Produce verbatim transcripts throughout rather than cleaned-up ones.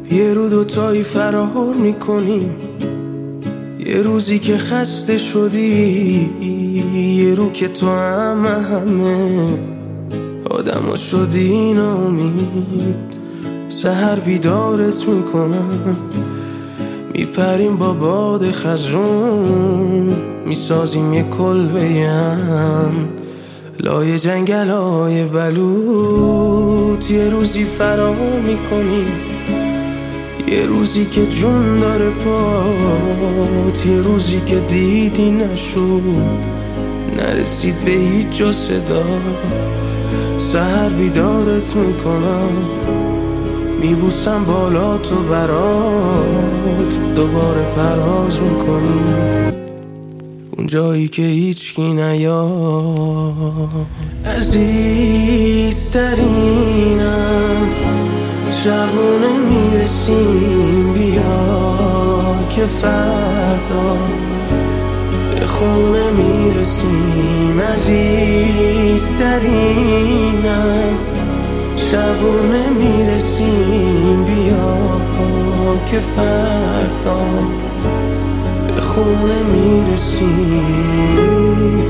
یه رو دوتایی فرار میکنیم، یه روزی که خسته شدی، یه رو که تو همه همه آدم شدی ناامید. سحر بیدارت میکنم، میپریم با باد خزرون، میسازیم یه کلبه هم لای جنگل های بلوط. یه روزی فرار میکنیم، یه روزی که جون داره پات، یه روزی که دیدی نشد، نرسید به هیچ جا صدا. سحر بیدارت میکنم، میبوسم بالا تو برات، دوباره پرواز میکنیم اون جایی که هیچکی نیاد. عزیزترینم شبونه میرسیم، بیا که فردا به خونه میرسیم. عزیزترینم شبونه میرسیم، بیا که فردا به خونه میرسیم.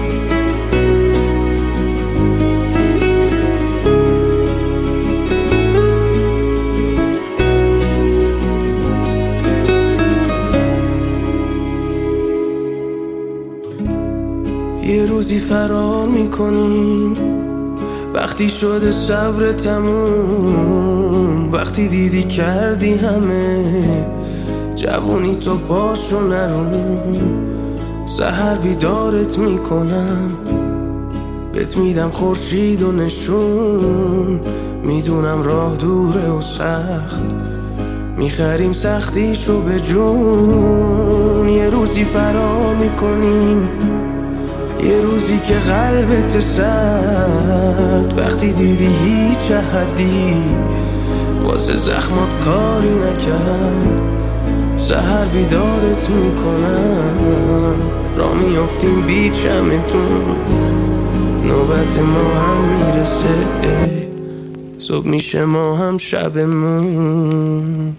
یه روزی فرار میکنیم، وقتی شده صبر تموم، وقتی دیدی کردی همه جوونی تو پاشو نرون. سحر بیدارت میکنم، بهت میدم خورشید و نشون، میدونم راه دوره و سخت، میخریم سختیشو به جون. یه روزی فرار میکنیم، یه روزی که قلبت سرد، وقتی دیدی هیچ احدی واسه زخمات کاری نکرد. سحر بیدارت میکنم، را میافتیم بی چمتون، نوبت ما هم میرسه، صبح میشه ما هم شبمون.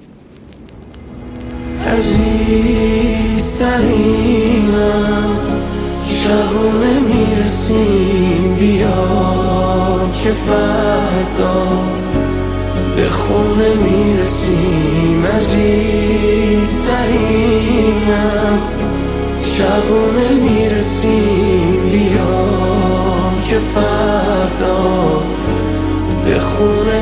عزیزترینم شبونه میرسیم، بیا که فردا به خونه میرسیم. عزیزترینم شبونه میرسیم، بیا که فردا به خونه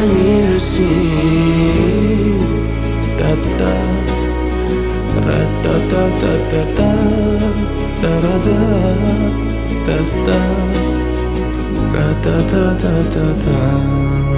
میرسیم. دادا ردا دا دا دا دا دا دا دا دا دا دا دا دا دا.